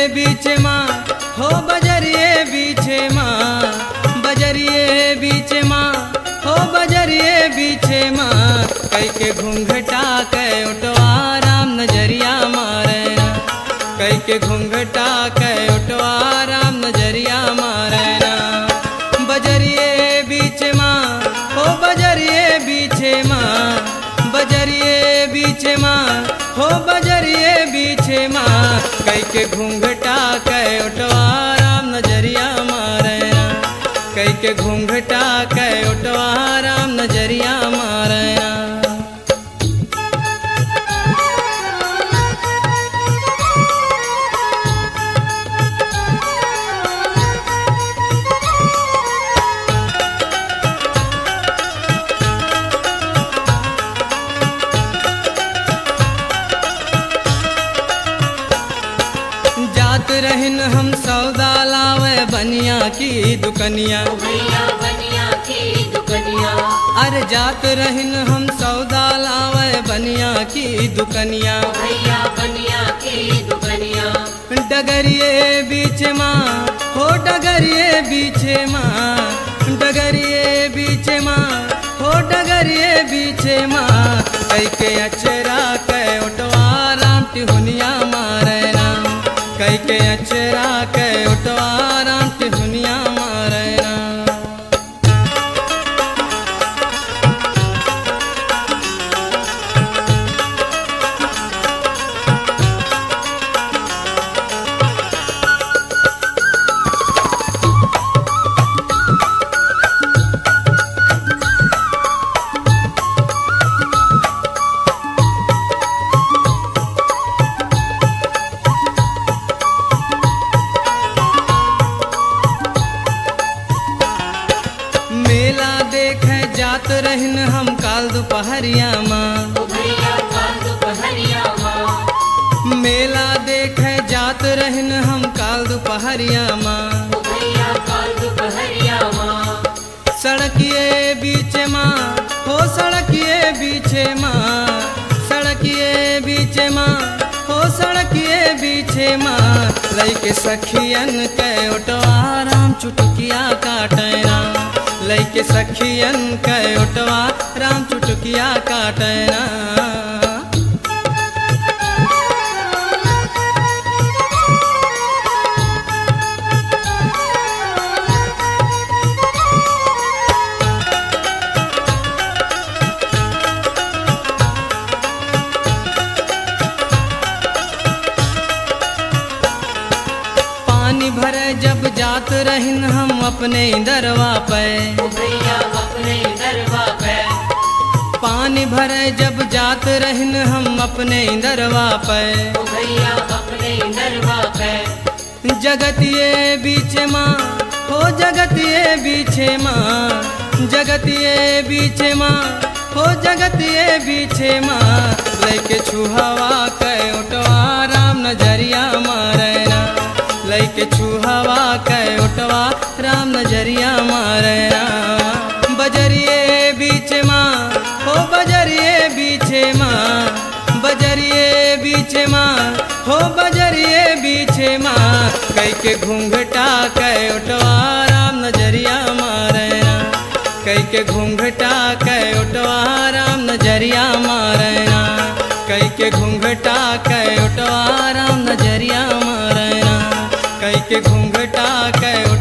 बीच माँ हो बजरिए बीचे माँ, बजरिए बीच माँ हो बजरिए बीचे माँ, कई के घूंघटा कै उठवा राम नजरिया मारे ना, कई के घूंघटा कै उठवा राम नजरिया मारे ना। बजरिए बीच माँ हो बजरिए बीचे माँ, बजरिए बीच माँ हो बजरिए बीचे माँ, कई के घूंघटा कै उठवा राम नजरिया मारे ना, कई के घूंघटा कै उठवा राम नजरिया मारे ना। जात रहिन हम सौदा लावे बनिया की दुकनिया, भैया बनिया की दुकनिया, अरे जात रहिन हम सौदा लावे बनिया की दुकनिया। भैया बनिया की दुकनिया, डगरिए बीच माँ हो डगरिए बीचे माँ, डगरिए बीचे माँ हो डगरिए बीचे माँ, कई के अचरा कै उठवा राम टिहुनिया मारे राम, कई के अचरा कै उठवा राम टिहुनिया मारे राम। मेला देखे जात रहिन हम काल दोपहरिया माँ, भैया काल दोपहरिया माँ, मेला देखे जात रहिन हम काल दोपहरिया माँ। भैया काल दोपहरिया माँ, सड़किए बीच माँ हो सड़किए बीचे माँ, सड़किए बीचे माँ हो सड़किए बीचे माँ, लइके सखियन कै उठवा राम चुटकिया काटे राम, लइके सखियन कै उठवा राम चुटकिया काटे राम। पानी भरे जब जात रहिन हम अपने दरवा पे, भैया अपने दरवा पे, पानी भरे जब जात रहिन हम अपने दरवा पे, भैया अपने दरवा पे, जगतिए बीच माँ हो जगतिए बीचे माँ, जगतिए बीचे माँ हो जगतिए बीचे माँ, लइके छुहवा कै उठवा राम नजरिया मारे ना, लइके छुहवा कै उठवा राम नजरिया मारे ना। बजरिए बीच माँ हो बजरिए बीचे माँ, बजरिए बीचे माँ हो बजरिए बीचे माँ, कई के घूंघटा कै उठवा राम नजरिया मारे ना, कई के घूंघटा कै उठवा राम नजरिया मारे ना, कई के घूंघटा कै उठवा राम नजरिया मारे ना, कई के घूंघटा कै